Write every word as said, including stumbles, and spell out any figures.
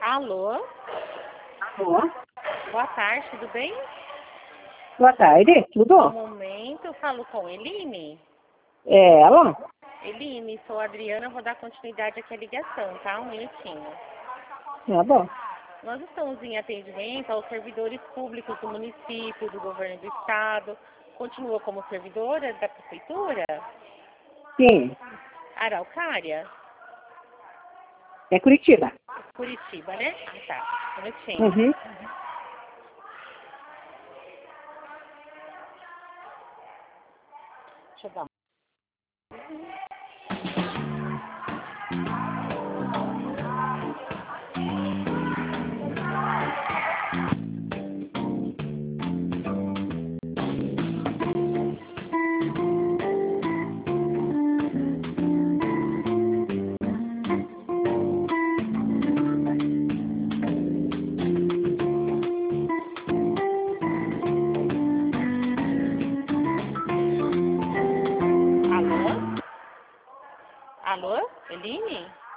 Alô? Alô? Boa tarde, tudo bem? Boa tarde, No tudo? momento, eu falo com Eline. É ela? Eline, sou a Adriana, vou dar continuidade aqui à ligação, tá? Um minutinho. Tá bom. Nós estamos em atendimento aos servidores públicos do município, do governo do estado. Continua como servidora da prefeitura? Sim, Araucária? é Curitiba. Curitiba, né? Ah, tá. Um minutinho. Uhum. Deixa eu dar uma... Alô? Alô? Eline?